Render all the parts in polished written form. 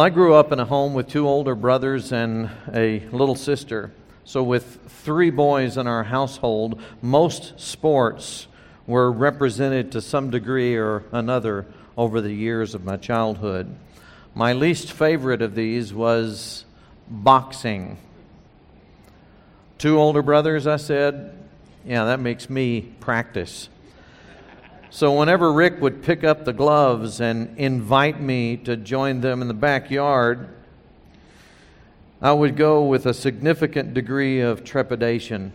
I grew up in a home with two older brothers and a little sister. So with three boys in our household, most sports were represented to some degree or another over the years of my childhood. My least favorite of these was boxing. Two older brothers, I said, yeah, that makes me practice. So whenever Rick would pick up the gloves and invite me to join them in the backyard, I would go with a significant degree of trepidation.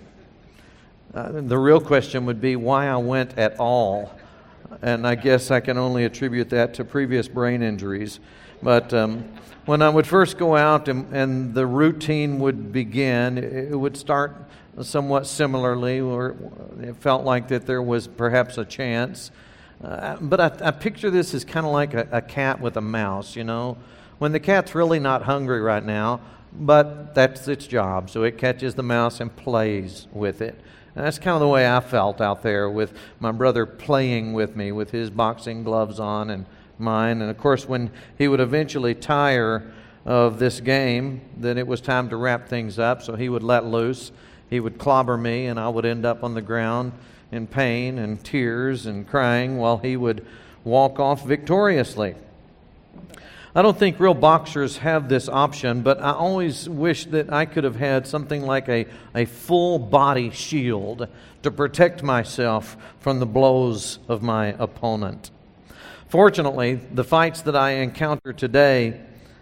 The real question would be why I went at all. And I guess I can only attribute that to previous brain injuries. But when I would first go out and the routine would begin, it would start somewhat similarly, or it felt like that there was perhaps a chance. But I picture this as kind of like a cat with a mouse, you know. When the cat's really not hungry right now, but that's its job, so it catches the mouse and plays with it. And that's kind of the way I felt out there with my brother playing with me with his boxing gloves on and mine. And of course, when he would eventually tire of this game, then it was time to wrap things up, so he would let loose. He would clobber me, and I would end up on the ground in pain and tears and crying while he would walk off victoriously. I don't think real boxers have this option, but I always wish that I could have had something like a full body shield to protect myself from the blows of my opponent. Fortunately, the fights that I encounter today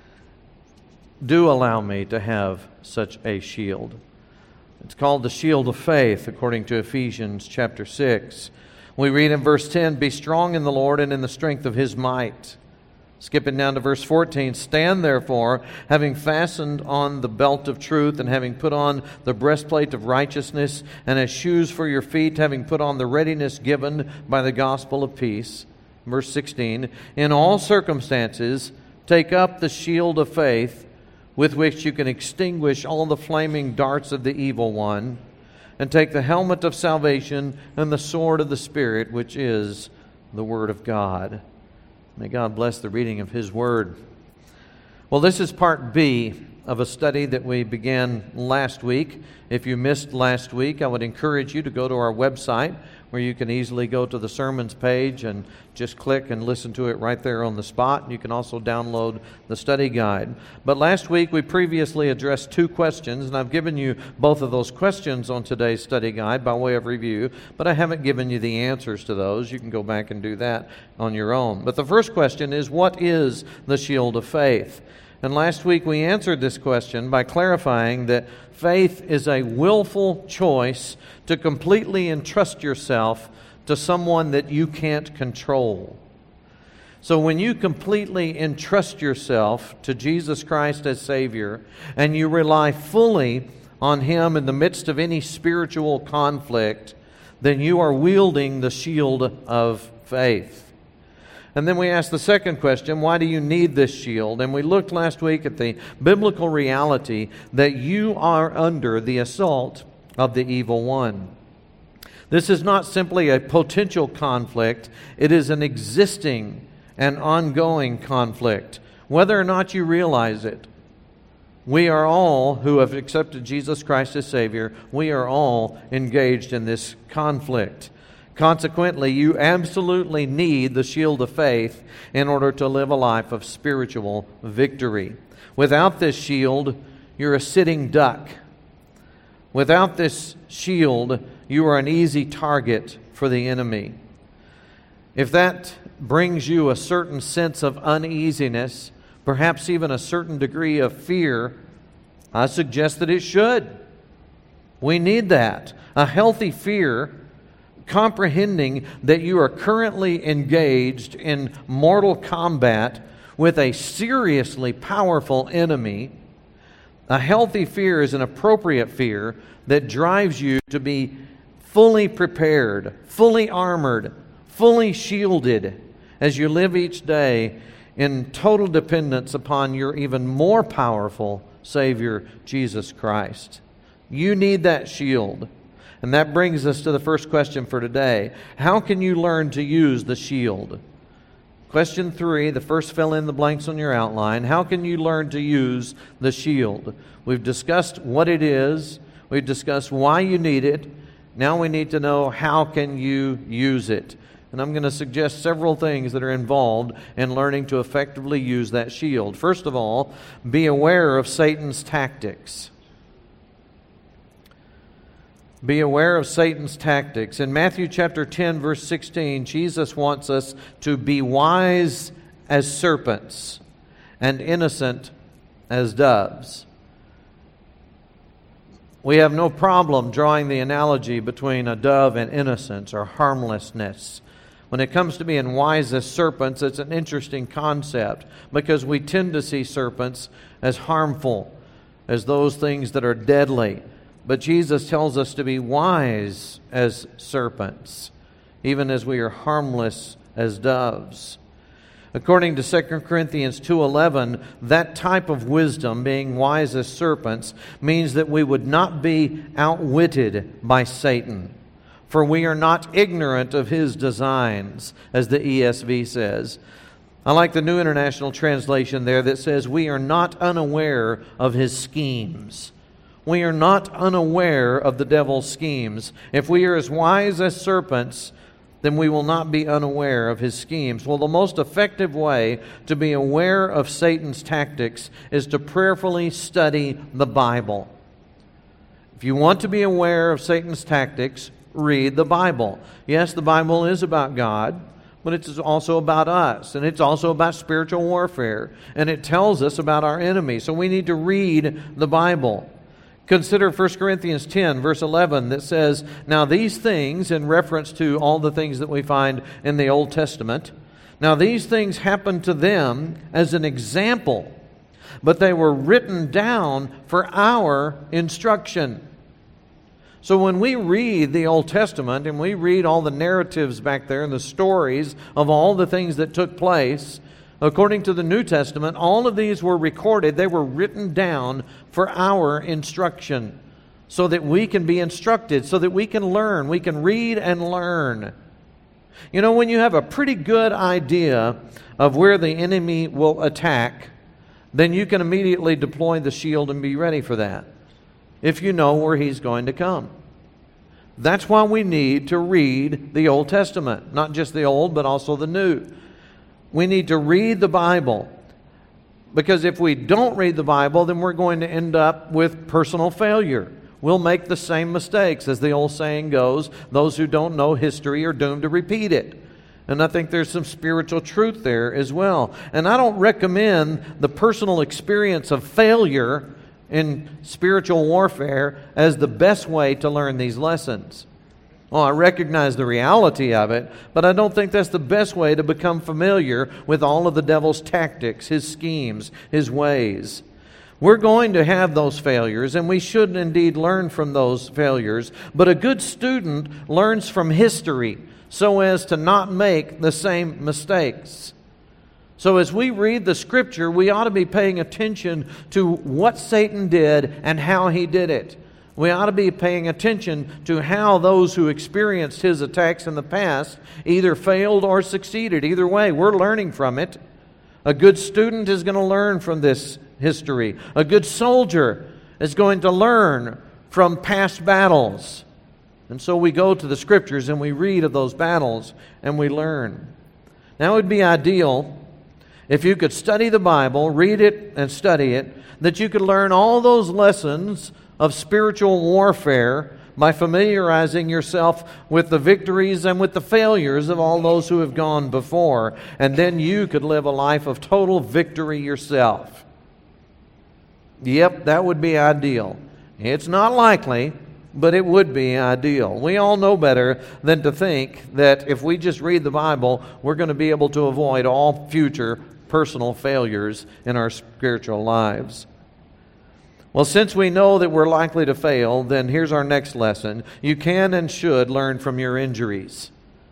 do allow me to have such a shield. It's called the shield of faith, according to Ephesians chapter 6. We read in verse 10, "Be strong in the Lord and in the strength of His might." Skipping down to verse 14, "Stand therefore, having fastened on the belt of truth, and having put on the breastplate of righteousness, and as shoes for your feet, having put on the readiness given by the gospel of peace." Verse 16, "In all circumstances, take up the shield of faith, with which you can extinguish all the flaming darts of the evil one, and take the helmet of salvation and the sword of the Spirit, which is the Word of God." May God bless the reading of His Word. Well, this is part B of a study that we began last week. If you missed last week, I would encourage you to go to our website, where you can easily go to the sermons page and just click and listen to it right there on the spot. You can also download the study guide. But last week we previously addressed two questions, and I've given you both of those questions on today's study guide by way of review, but I haven't given you the answers to those. You can go back and do that on your own. But the first question is, what is the shield of faith? And last week we answered this question by clarifying that faith is a willful choice to completely entrust yourself to someone that you can't control. So when you completely entrust yourself to Jesus Christ as Savior, and you rely fully on Him in the midst of any spiritual conflict, then you are wielding the shield of faith. And then we asked the second question, why do you need this shield? And we looked last week at the biblical reality that you are under the assault of the evil one. This is not simply a potential conflict, it is an existing and ongoing conflict, whether or not you realize it. We are all who have accepted Jesus Christ as Savior, we are all engaged in this conflict. Consequently, you absolutely need the shield of faith in order to live a life of spiritual victory. Without this shield, you're a sitting duck. Without this shield, you are an easy target for the enemy. If that brings you a certain sense of uneasiness, perhaps even a certain degree of fear, I suggest that it should. We need that. A healthy fear, comprehending that you are currently engaged in mortal combat with a seriously powerful enemy. A healthy fear is an appropriate fear that drives you to be fully prepared, fully armored, fully shielded as you live each day in total dependence upon your even more powerful Savior, Jesus Christ. You need that shield. And that brings us to the first question for today. How can you learn to use the shield? Question 3, the first fill in the blanks on your outline. How can you learn to use the shield? We've discussed what it is. We've discussed why you need it. Now we need to know how can you use it. And I'm going to suggest several things that are involved in learning to effectively use that shield. First of all, be aware of Satan's tactics. Be aware of Satan's tactics. In Matthew chapter 10, verse 16, Jesus wants us to be wise as serpents and innocent as doves. We have no problem drawing the analogy between a dove and innocence or harmlessness. When it comes to being wise as serpents, it's an interesting concept because we tend to see serpents as harmful, as those things that are deadly. But Jesus tells us to be wise as serpents, even as we are harmless as doves. According to 2 Corinthians 2:11, that type of wisdom, being wise as serpents, means that we would not be outwitted by Satan. For we are not ignorant of his designs, as the ESV says. I like the New International Translation there that says, we are not unaware of his schemes. We are not unaware of the devil's schemes. If we are as wise as serpents, then we will not be unaware of his schemes. Well, the most effective way to be aware of Satan's tactics is to prayerfully study the Bible. If you want to be aware of Satan's tactics, read the Bible. Yes, the Bible is about God, but it's also about us, and it's also about spiritual warfare, and it tells us about our enemy. So we need to read the Bible. Consider 1 Corinthians 10, verse 11, that says, now these things, in reference to all the things that we find in the Old Testament, now these things happened to them as an example, but they were written down for our instruction. So when we read the Old Testament and we read all the narratives back there and the stories of all the things that took place, according to the New Testament, all of these were recorded. They were written down for our instruction so that we can be instructed, so that we can learn. We can read and learn. You know, when you have a pretty good idea of where the enemy will attack, then you can immediately deploy the shield and be ready for that, if you know where he's going to come. That's why we need to read the Old Testament, not just the Old, but also the New. We need to read the Bible, because if we don't read the Bible, then we're going to end up with personal failure. We'll make the same mistakes. As the old saying goes, those who don't know history are doomed to repeat it. And I think there's some spiritual truth there as well. And I don't recommend the personal experience of failure in spiritual warfare as the best way to learn these lessons. Well, I recognize the reality of it, but I don't think that's the best way to become familiar with all of the devil's tactics, his schemes, his ways. We're going to have those failures, and we should indeed learn from those failures. But a good student learns from history so as to not make the same mistakes. So as we read the Scripture, we ought to be paying attention to what Satan did and how he did it. We ought to be paying attention to how those who experienced his attacks in the past either failed or succeeded. Either way, we're learning from it. A good student is going to learn from this history. A good soldier is going to learn from past battles. And so we go to the Scriptures and we read of those battles and we learn. Now it would be ideal if you could study the Bible, read it and study it, that you could learn all those lessons of spiritual warfare by familiarizing yourself with the victories and with the failures of all those who have gone before. And then you could live a life of total victory yourself. Yep, that would be ideal. It's not likely, but it would be ideal. We all know better than to think that if we just read the Bible, we're going to be able to avoid all future personal failures in our spiritual lives. Well, since we know that we're likely to fail, then here's our next lesson. You can and should learn from your injuries.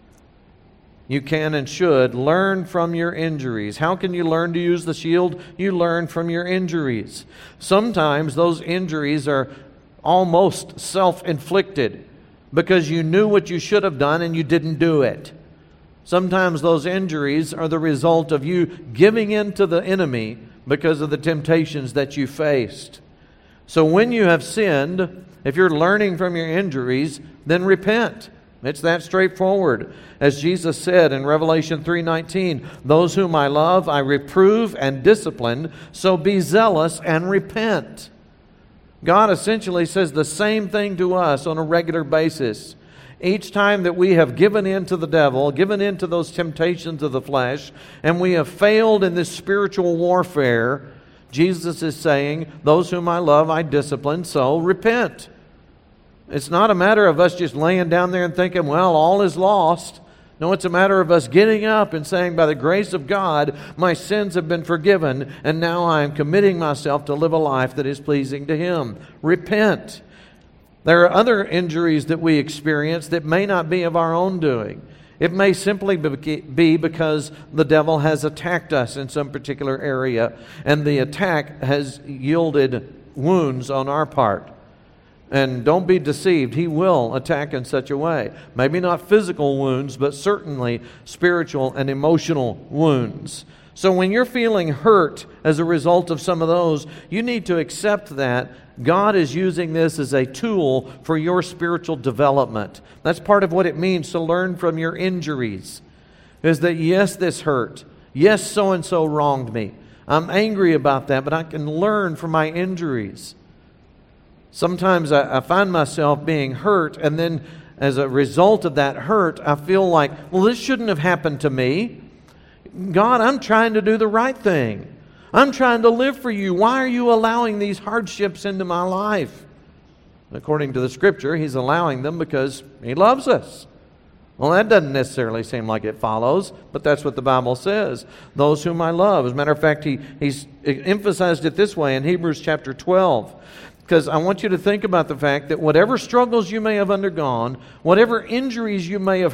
You can and should learn from your injuries. How can you learn to use the shield? You learn from your injuries. Sometimes those injuries are almost self-inflicted because you knew what you should have done and you didn't do it. Sometimes those injuries are the result of you giving in to the enemy because of the temptations that you faced. So when you have sinned, if you're learning from your injuries, then repent. It's that straightforward. As Jesus said in Revelation 3:19, "Those whom I love, I reprove and discipline, so be zealous and repent." God essentially says the same thing to us on a regular basis. Each time that we have given in to the devil, given in to those temptations of the flesh, and we have failed in this spiritual warfare, Jesus is saying, "Those whom I love, I discipline, so repent." It's not a matter of us just laying down there and thinking, well, all is lost. No, it's a matter of us getting up and saying, by the grace of God, my sins have been forgiven, and now I am committing myself to live a life that is pleasing to Him. Repent. There are other injuries that we experience that may not be of our own doing. It may simply be because the devil has attacked us in some particular area, and the attack has yielded wounds on our part. And don't be deceived, he will attack in such a way. Maybe not physical wounds, but certainly spiritual and emotional wounds. So when you're feeling hurt as a result of some of those, you need to accept that God is using this as a tool for your spiritual development. That's part of what it means to learn from your injuries. Is that yes, this hurt. Yes, so-and-so wronged me. I'm angry about that, but I can learn from my injuries. Sometimes I find myself being hurt, and then as a result of that hurt, I feel like, well, this shouldn't have happened to me. God, I'm trying to do the right thing. I'm trying to live for you. Why are you allowing these hardships into my life? According to the Scripture, He's allowing them because He loves us. Well, that doesn't necessarily seem like it follows, but that's what the Bible says. Those whom I love. As a matter of fact, He's emphasized it this way in Hebrews chapter 12. Because I want you to think about the fact that whatever struggles you may have undergone, whatever injuries you may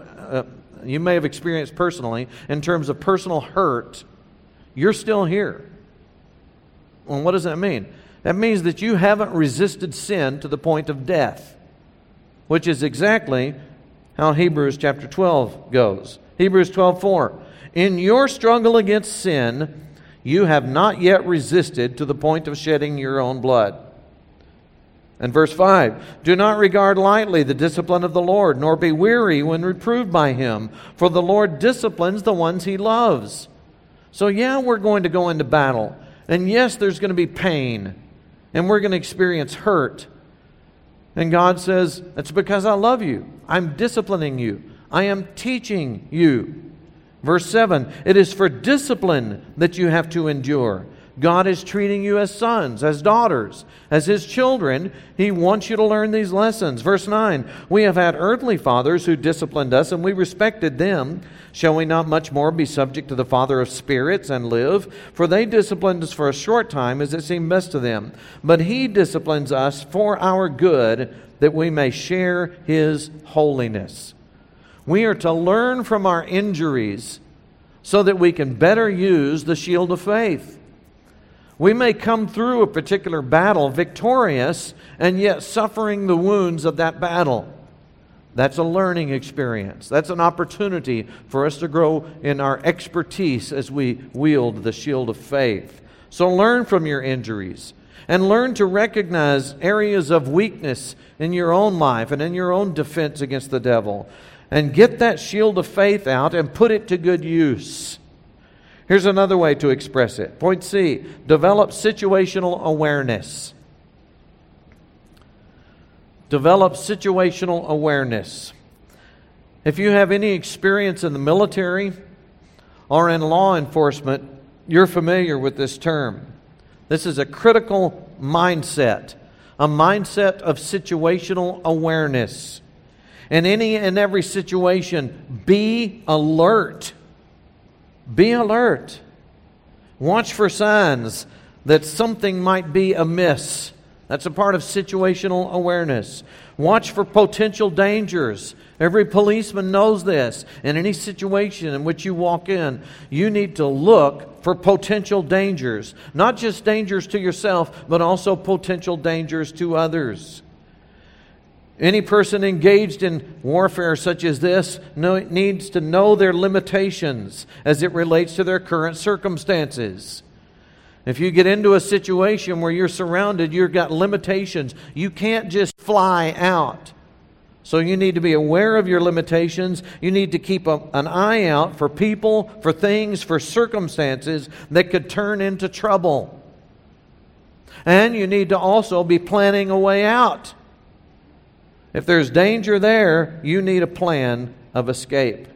have experienced personally in terms of personal hurt, you're still here. Well, what does that mean? That means that you haven't resisted sin to the point of death, which is exactly how Hebrews chapter 12 goes. Hebrews 12:4. In your struggle against sin, you have not yet resisted to the point of shedding your own blood. And verse 5, do not regard lightly the discipline of the Lord, nor be weary when reproved by Him, for the Lord disciplines the ones He loves. So yeah, we're going to go into battle. And yes, there's going to be pain. And we're going to experience hurt. And God says, it's because I love you. I'm disciplining you. I am teaching you. Verse 7, it is for discipline that you have to endure. God is treating you as sons, as daughters, as His children. He wants you to learn these lessons. Verse 9, we have had earthly fathers who disciplined us, and we respected them. Shall we not much more be subject to the Father of spirits and live? For they disciplined us for a short time, as it seemed best to them. But He disciplines us for our good, that we may share His holiness. We are to learn from our injuries so that we can better use the shield of faith. We may come through a particular battle victorious and yet suffering the wounds of that battle. That's a learning experience. That's an opportunity for us to grow in our expertise as we wield the shield of faith. So learn from your injuries and learn to recognize areas of weakness in your own life and in your own defense against the devil. And get that shield of faith out and put it to good use. Here's another way to express it. Point C, develop situational awareness. Develop situational awareness. If you have any experience in the military or in law enforcement, you're familiar with this term. This is a critical mindset, a mindset of situational awareness. In any and every situation, be alert. Be alert. Watch for signs that something might be amiss. That's a part of situational awareness. Watch for potential dangers. Every policeman knows this. In any situation in which you walk in, you need to look for potential dangers. Not just dangers to yourself, but also potential dangers to others. Any person engaged in warfare such as this needs to know their limitations as it relates to their current circumstances. If you get into a situation where you're surrounded, you've got limitations. You can't just fly out. So you need to be aware of your limitations. You need to keep an eye out for people, for things, for circumstances that could turn into trouble. And you need to also be planning a way out. If there's danger there, you need a plan of escape.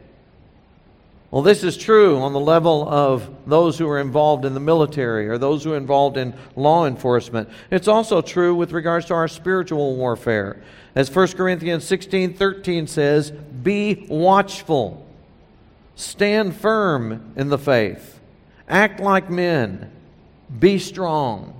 Well, this is true on the level of those who are involved in the military or those who are involved in law enforcement. It's also true with regards to our spiritual warfare. As 1 Corinthians 16:13 says, be watchful, stand firm in the faith, act like men, be strong.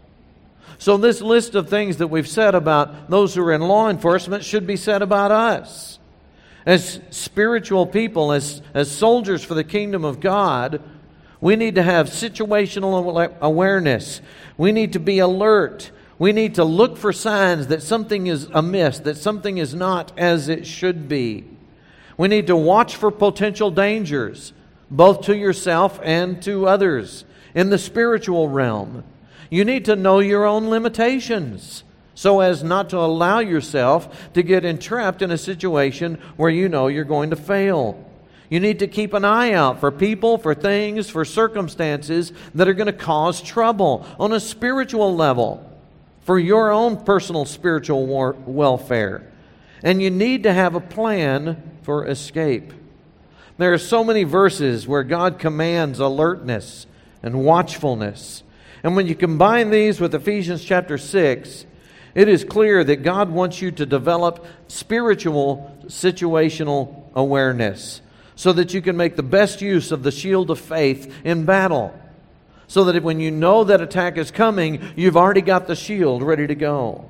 So this list of things that we've said about those who are in law enforcement should be said about us. As spiritual people, as soldiers for the kingdom of God, we need to have situational awareness. We need to be alert. We need to look for signs that something is amiss, that something is not as it should be. We need to watch for potential dangers, both to yourself and to others in the spiritual realm. You need to know your own limitations so as not to allow yourself to get entrapped in a situation where you know you're going to fail. You need to keep an eye out for people, for things, for circumstances that are going to cause trouble on a spiritual level for your own personal spiritual welfare. And you need to have a plan for escape. There are so many verses where God commands alertness and watchfulness. And when you combine these with Ephesians chapter 6, it is clear that God wants you to develop spiritual situational awareness so that you can make the best use of the shield of faith in battle. So that when you know that attack is coming, you've already got the shield ready to go.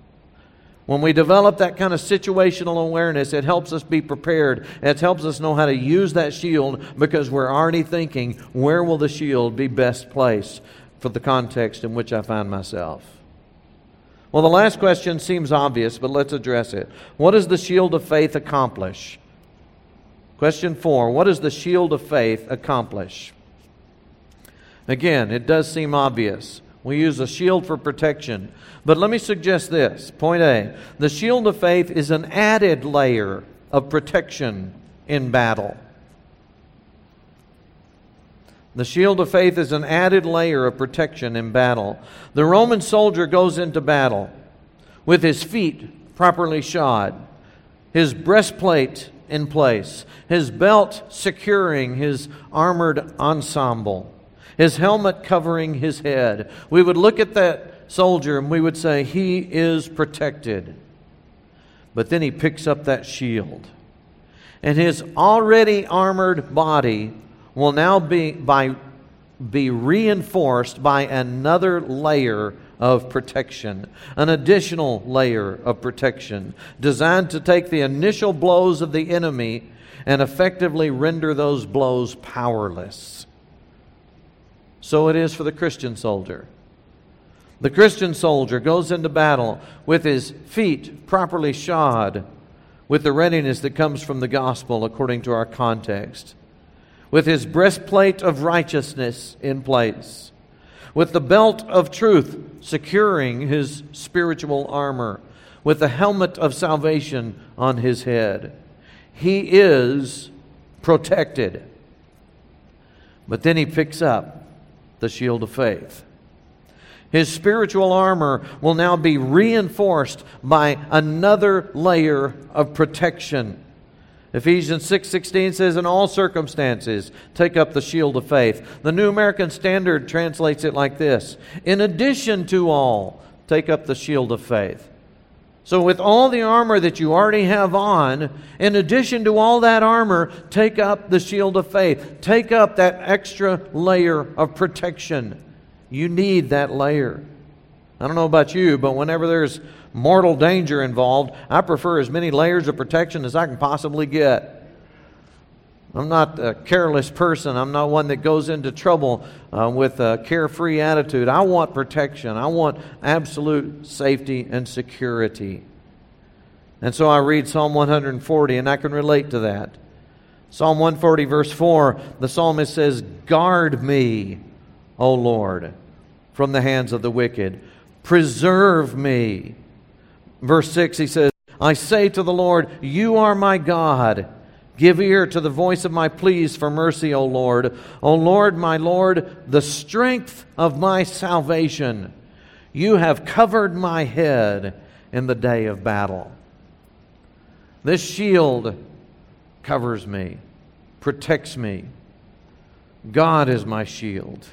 When we develop that kind of situational awareness, it helps us be prepared. It helps us know how to use that shield because we're already thinking, where will the shield be best placed for the context in which I find myself? Well, the last question seems obvious, but let's address it. What does the shield of faith accomplish? Question 4, what does the shield of faith accomplish? Again, it does seem obvious. We use a shield for protection. But let me suggest this. Point A, the shield of faith is an added layer of protection in battle. The shield of faith is an added layer of protection in battle. The Roman soldier goes into battle with his feet properly shod, his breastplate in place, his belt securing his armored ensemble, his helmet covering his head. We would look at that soldier and we would say, he is protected. But then he picks up that shield. And his already armored body will now be reinforced by another layer of protection, an additional layer of protection, designed to take the initial blows of the enemy and effectively render those blows powerless. So it is for the Christian soldier. The Christian soldier goes into battle with his feet properly shod, with the readiness that comes from the gospel according to our context, with his breastplate of righteousness in place, with the belt of truth securing his spiritual armor, with the helmet of salvation on his head. He is protected. But then he picks up the shield of faith. His spiritual armor will now be reinforced by another layer of protection. Ephesians 6:16 says, in all circumstances, take up the shield of faith. The New American Standard translates it like this: in addition to all, take up the shield of faith. So with all the armor that you already have on, in addition to all that armor, take up the shield of faith. Take up that extra layer of protection. You need that layer. I don't know about you, but whenever there's mortal danger involved, I prefer as many layers of protection as I can possibly get. I'm not a careless person. I'm not one that goes into trouble with a carefree attitude. I want protection. I want absolute safety and security. And so I read Psalm 140, and I can relate to that. Psalm 140, verse 4, the psalmist says, "Guard me, O Lord, from the hands of the wicked. Preserve me." Verse 6, he says, "I say to the Lord, you are my God. Give ear to the voice of my pleas for mercy, O Lord. O Lord, my Lord, the strength of my salvation. You have covered my head in the day of battle." This shield covers me, protects me. God is my shield.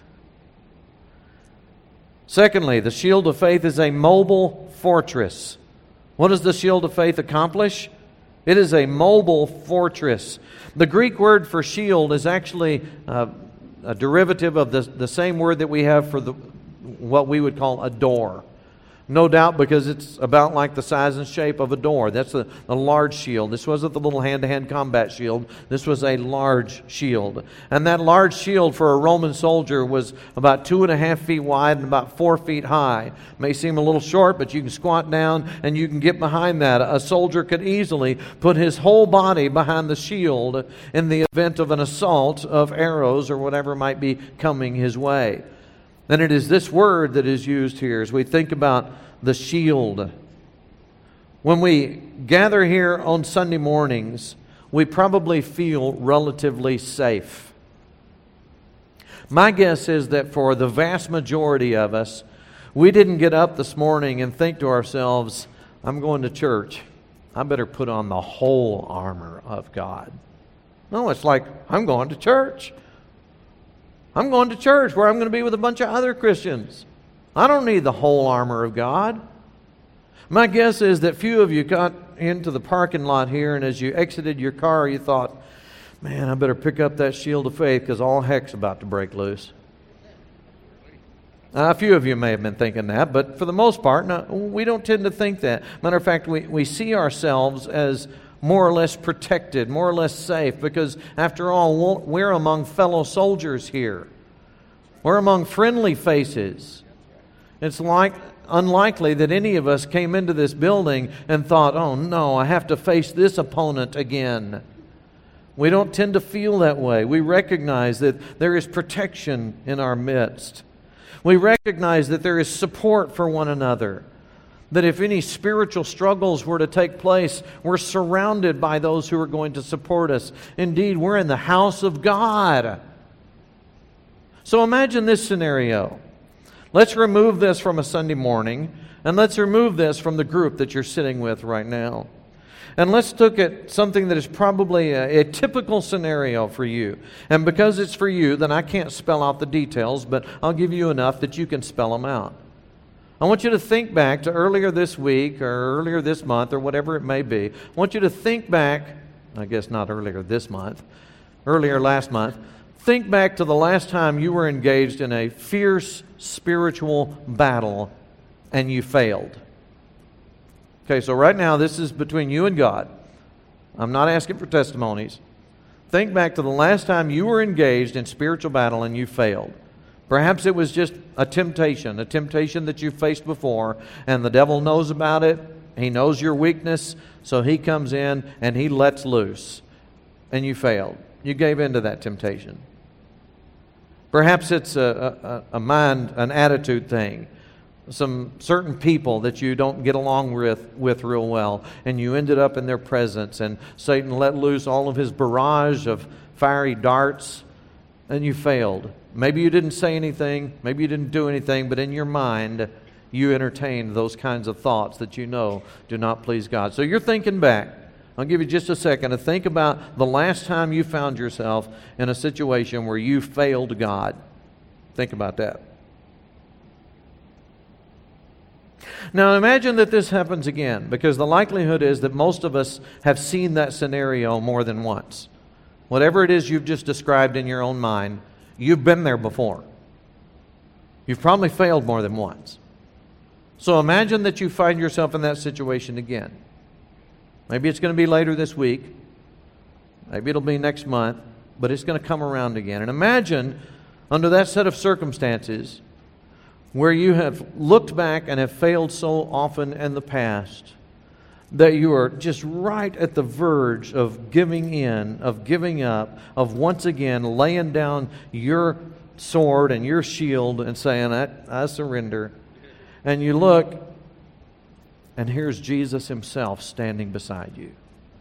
Secondly, the shield of faith is a mobile fortress. What does the shield of faith accomplish? It is a mobile fortress. The Greek word for shield is actually a derivative of the same word that we have for what we would call a door. No doubt because it's about like the size and shape of a door. That's a large shield. This wasn't the little hand-to-hand combat shield. This was a large shield. And that large shield for a Roman soldier was about 2.5 feet wide and about 4 feet high. May seem a little short, but you can squat down and you can get behind that. A soldier could easily put his whole body behind the shield in the event of an assault of arrows or whatever might be coming his way. And it is this word that is used here as we think about the shield. When we gather here on Sunday mornings, we probably feel relatively safe. My guess is that for the vast majority of us, we didn't get up this morning and think to ourselves, "I'm going to church. I better put on the whole armor of God." No, it's like, I'm going to church. I'm going to church where I'm going to be with a bunch of other Christians. I don't need the whole armor of God. My guess is that few of you got into the parking lot here, and as you exited your car, you thought, "Man, I better pick up that shield of faith because all heck's about to break loose." A few of you may have been thinking that, but for the most part, no, we don't tend to think that. Matter of fact, we see ourselves as more or less protected, more or less safe, because after all, we're among fellow soldiers here. We're among friendly faces. It's unlikely that any of us came into this building and thought, "Oh no, I have to face this opponent again." We don't tend to feel that way. We recognize that there is protection in our midst. We recognize that there is support for one another. That if any spiritual struggles were to take place, we're surrounded by those who are going to support us. Indeed, we're in the house of God. So imagine this scenario. Let's remove this from a Sunday morning, and let's remove this from the group that you're sitting with right now. And let's look at something that is probably a typical scenario for you. And because it's for you, then I can't spell out the details, but I'll give you enough that you can spell them out. I want you to think back to earlier this week or earlier this month or whatever it may be. I want you to think back, I guess not earlier this month, earlier last month. Think back to the last time you were engaged in a fierce spiritual battle and you failed. Okay, so right now this is between you and God. I'm not asking for testimonies. Think back to the last time you were engaged in spiritual battle and you failed. Perhaps it was just a temptation that you faced before, and the devil knows about it. He knows your weakness, so he comes in and he lets loose, and you failed. You gave in to that temptation. Perhaps it's an attitude thing. Some certain people that you don't get along with real well, and you ended up in their presence, and Satan let loose all of his barrage of fiery darts, and you failed. Maybe you didn't say anything, maybe you didn't do anything, but in your mind, you entertained those kinds of thoughts that you know do not please God. So you're thinking back. I'll give you just a second to think about the last time you found yourself in a situation where you failed God. Think about that. Now imagine that this happens again, because the likelihood is that most of us have seen that scenario more than once. Whatever it is you've just described in your own mind, you've been there before. You've probably failed more than once. So imagine that you find yourself in that situation again. Maybe it's going to be later this week. Maybe it'll be next month. But it's going to come around again. And imagine, under that set of circumstances, where you have looked back and have failed so often in the past, that you are just right at the verge of giving in, of giving up, of once again laying down your sword and your shield and saying, I surrender. And you look, and here's Jesus Himself standing beside you.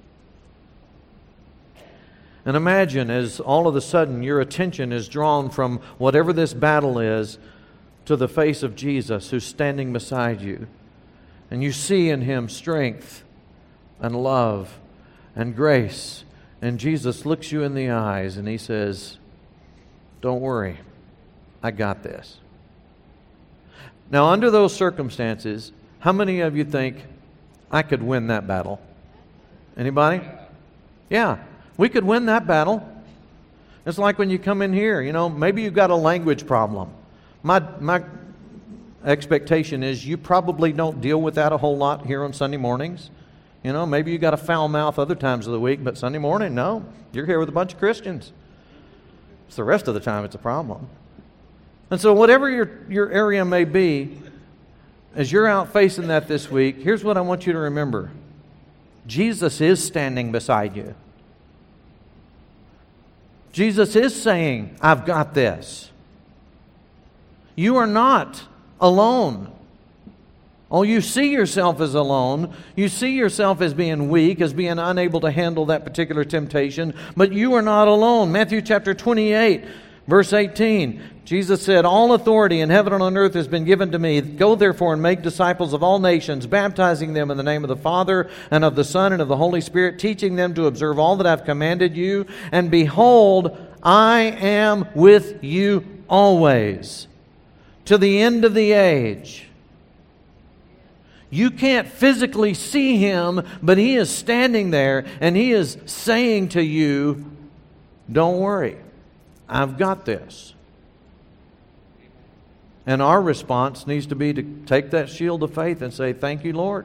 And imagine as all of a sudden your attention is drawn from whatever this battle is to the face of Jesus who's standing beside you. And you see in Him strength and love and grace. And Jesus looks you in the eyes and He says, don't worry, I got this. Now, under those circumstances, how many of you think I could win that battle? Anybody? Yeah, we could win that battle. It's like when you come in here, maybe you've got a language problem. My expectation is you probably don't deal with that a whole lot here on Sunday mornings. Maybe you got a foul mouth other times of the week, but Sunday morning, no. You're here with a bunch of Christians. It's the rest of the time it's a problem. And so whatever your area may be, as you're out facing that this week, here's what I want you to remember. Jesus is standing beside you. Jesus is saying, I've got this. You are not alone. Oh, you see yourself as alone. You see yourself as being weak, as being unable to handle that particular temptation. But you are not alone. Matthew chapter 28, verse 18. Jesus said, all authority in heaven and on earth has been given to me. Go therefore and make disciples of all nations, baptizing them in the name of the Father and of the Son and of the Holy Spirit, teaching them to observe all that I've commanded you. And behold, I am with you always, to the end of the age. You can't physically see Him, but He is standing there and He is saying to you, don't worry, I've got this. And our response needs to be to take that shield of faith and say, thank you, Lord.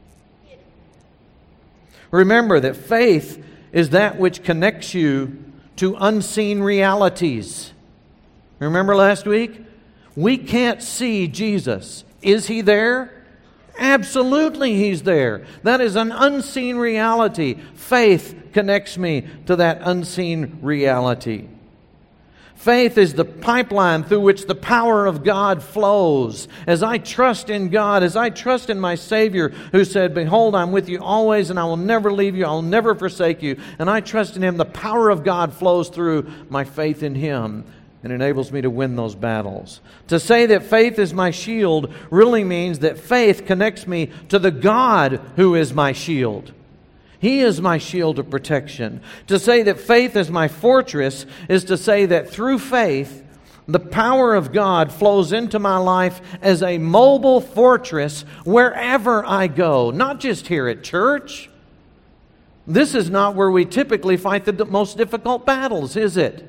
Remember that faith is that which connects you to unseen realities. Remember last week? We can't see Jesus. Is He there? Absolutely He's there. That is an unseen reality. Faith connects me to that unseen reality. Faith is the pipeline through which the power of God flows. As I trust in God, as I trust in my Savior who said, behold, I'm with you always and I will never leave you, I will never forsake you. And I trust in Him, the power of God flows through my faith in Him and enables me to win those battles. To say that faith is my shield really means that faith connects me to the God who is my shield. He is my shield of protection. To say that faith is my fortress is to say that through faith, the power of God flows into my life as a mobile fortress wherever I go. Not just here at church. This is not where we typically fight the most difficult battles, is it?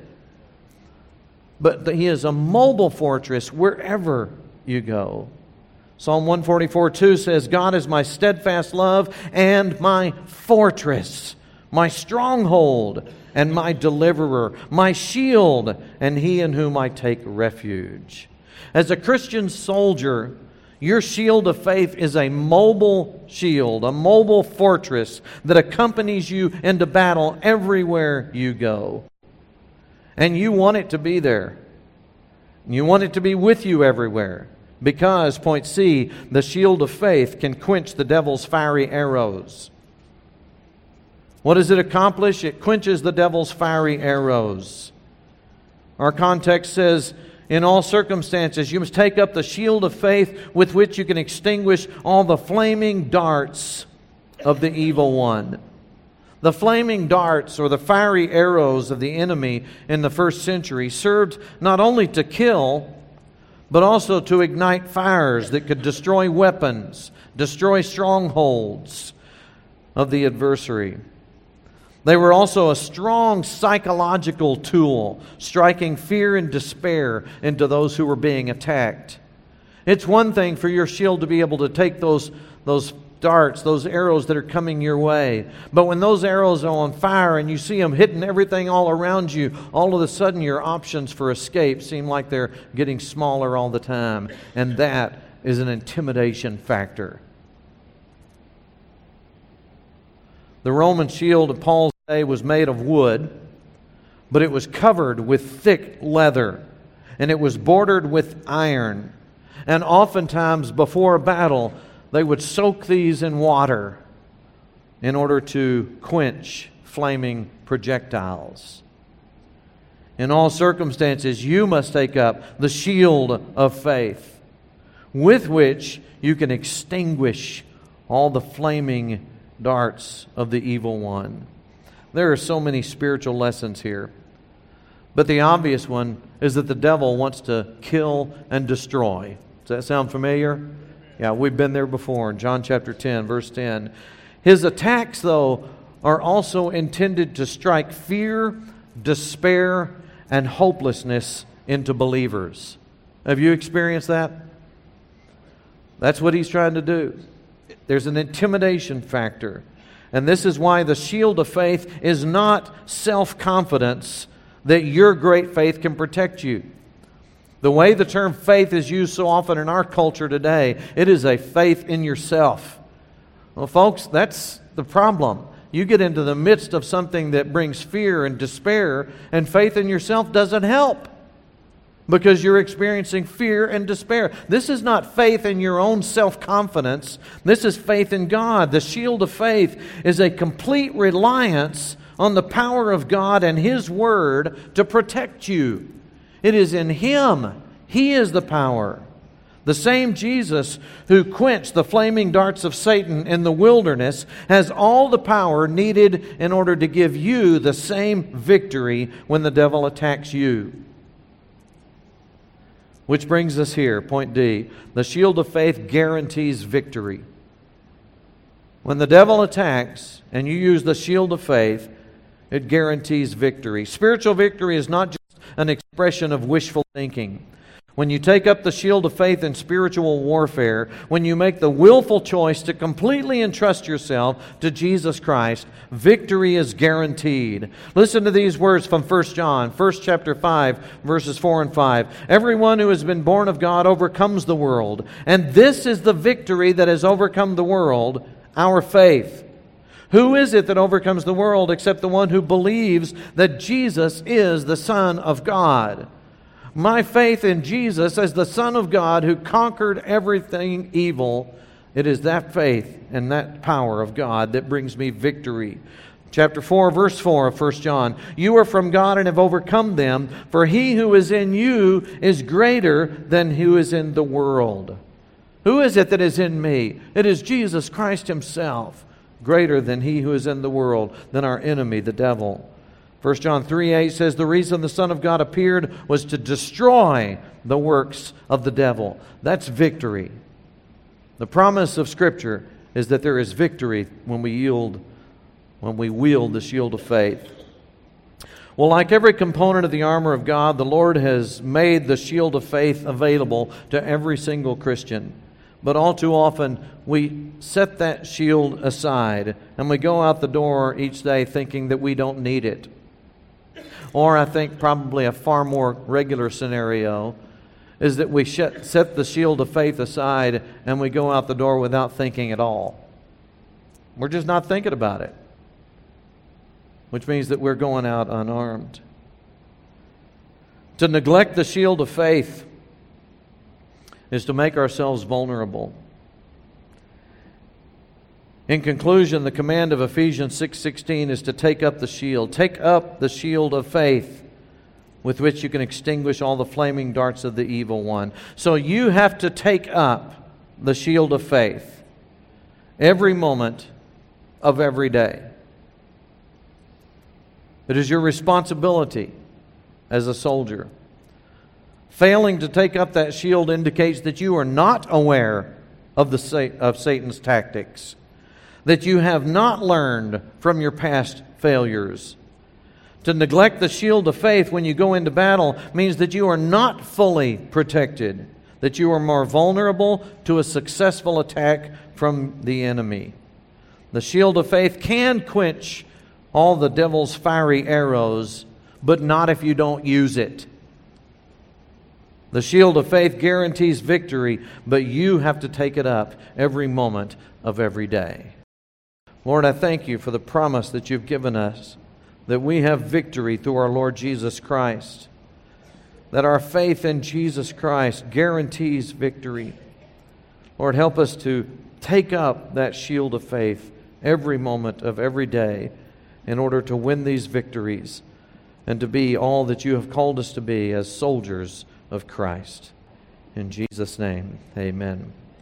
But He is a mobile fortress wherever you go. Psalm 144:2 says, God is my steadfast love and my fortress, my stronghold and my deliverer, my shield, and He in whom I take refuge. As a Christian soldier, your shield of faith is a mobile shield, a mobile fortress that accompanies you into battle everywhere you go. And you want it to be there. You want it to be with you everywhere. Because, point C, the shield of faith can quench the devil's fiery arrows. What does it accomplish? It quenches the devil's fiery arrows. Our context says, in all circumstances, you must take up the shield of faith with which you can extinguish all the flaming darts of the evil one. The flaming darts or the fiery arrows of the enemy in the first century served not only to kill, but also to ignite fires that could destroy weapons, destroy strongholds of the adversary. They were also a strong psychological tool, striking fear and despair into those who were being attacked. It's one thing for your shield to be able to take those darts, those arrows that are coming your way. But when those arrows are on fire and you see them hitting everything all around you, all of a sudden your options for escape seem like they're getting smaller all the time. And that is an intimidation factor. The Roman shield of Paul's day was made of wood, but it was covered with thick leather, and it was bordered with iron. And oftentimes before a battle, they would soak these in water in order to quench flaming projectiles. In all circumstances, you must take up the shield of faith, with which you can extinguish all the flaming darts of the evil one. There are so many spiritual lessons here. But the obvious one is that the devil wants to kill and destroy. Does that sound familiar? Yeah, we've been there before in John chapter 10, verse 10. His attacks, though, are also intended to strike fear, despair, and hopelessness into believers. Have you experienced that? That's what he's trying to do. There's an intimidation factor. And this is why the shield of faith is not self-confidence that your great faith can protect you. The way the term faith is used so often in our culture today, it is a faith in yourself. Well, folks, that's the problem. You get into the midst of something that brings fear and despair, and faith in yourself doesn't help because you're experiencing fear and despair. This is not faith in your own self-confidence. This is faith in God. The shield of faith is a complete reliance on the power of God and His Word to protect you. It is in Him. He is the power. The same Jesus who quenched the flaming darts of Satan in the wilderness has all the power needed in order to give you the same victory when the devil attacks you. Which brings us here, point D. The shield of faith guarantees victory. When the devil attacks and you use the shield of faith, it guarantees victory. Spiritual victory is not just an expression of wishful thinking. When you take up the shield of faith in spiritual warfare, when you make the willful choice to completely entrust yourself to Jesus Christ, victory is guaranteed. Listen to these words from 1 John, 1 chapter 5, verses 4 and 5. Everyone who has been born of God overcomes the world, and this is the victory that has overcome the world, our faith. Who is it that overcomes the world except the one who believes that Jesus is the Son of God? My faith in Jesus as the Son of God who conquered everything evil, it is that faith and that power of God that brings me victory. Chapter 4, verse 4 of 1 John. You are from God and have overcome them, for he who is in you is greater than who is in the world. Who is it that is in me? It is Jesus Christ Himself, greater than he who is in the world, than our enemy, the devil. 1 John 3:8 says, the reason the Son of God appeared was to destroy the works of the devil. That's victory. The promise of Scripture is that there is victory when we wield the shield of faith. Well, like every component of the armor of God, the Lord has made the shield of faith available to every single Christian. But all too often, we set that shield aside and we go out the door each day thinking that we don't need it. Or I think probably a far more regular scenario is that we set the shield of faith aside and we go out the door without thinking at all. We're just not thinking about it, which means that we're going out unarmed. To neglect the shield of faith is to make ourselves vulnerable. In conclusion, the command of Ephesians 6:16 is to take up the shield. Take up the shield of faith with which you can extinguish all the flaming darts of the evil one. So you have to take up the shield of faith every moment of every day. It is your responsibility as a soldier. Failing to take up that shield indicates that you are not aware of Satan's tactics, that you have not learned from your past failures. To neglect the shield of faith when you go into battle means that you are not fully protected, that you are more vulnerable to a successful attack from the enemy. The shield of faith can quench all the devil's fiery arrows, but not if you don't use it. The shield of faith guarantees victory, but you have to take it up every moment of every day. Lord, I thank you for the promise that you've given us, that we have victory through our Lord Jesus Christ, that our faith in Jesus Christ guarantees victory. Lord, help us to take up that shield of faith every moment of every day in order to win these victories and to be all that you have called us to be as soldiers of Christ. In Jesus' name, amen.